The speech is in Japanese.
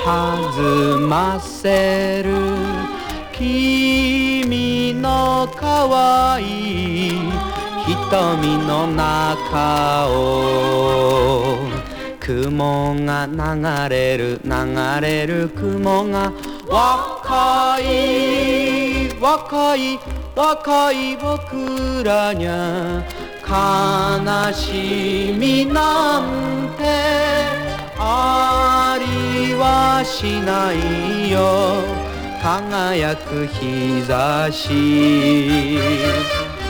弾ませる君の可愛い瞳の中を雲が流れる流れる雲が若い若い若い僕らにゃ悲しみなんてありはしないよ輝く日差し